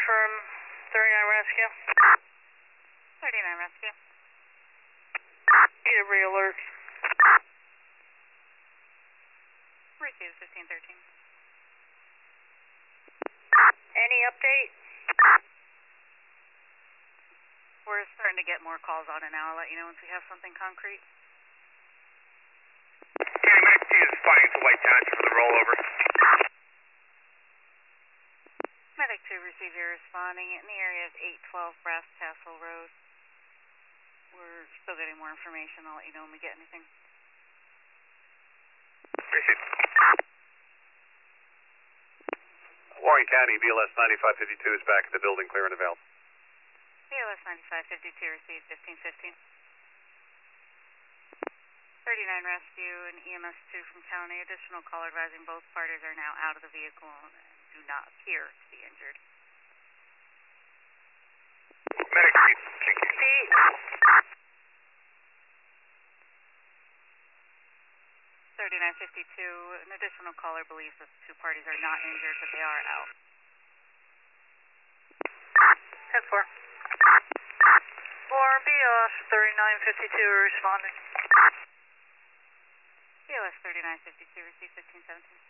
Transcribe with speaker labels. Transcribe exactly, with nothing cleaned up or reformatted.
Speaker 1: from thirty-nine Rescue.
Speaker 2: thirty-nine Rescue.
Speaker 1: Need a re-alert.
Speaker 2: Receive fifteen thirteen.
Speaker 1: Any update?
Speaker 2: We're starting to get more calls on it now. I'll let you know once we have something concrete.
Speaker 3: Yeah, Medic two is responding to White Township for the rollover.
Speaker 2: Medic two, receive your responding in the area of eight twelve Brass Tassel Road. We're still getting more information. I'll let you know when we get anything.
Speaker 3: Received. Warren County, B L S ninety-five fifty-two is back at the building, clear and available.
Speaker 2: B L S ninety-five fifty-two, receive fifteen fifteen. thirty-nine Rescue and E M S two from County. Additional call advising both parties are now out of the vehicle and do not appear to be injured.
Speaker 3: Medic three, thank you.
Speaker 1: Pete.
Speaker 2: thirty-nine fifty-two, an additional caller believes that the two parties are not injured, but they are out.
Speaker 1: ten four. Warren, B L S thirty-nine fifty-two responding.
Speaker 2: B L S thirty-nine fifty-two, receive fifteen seventeen.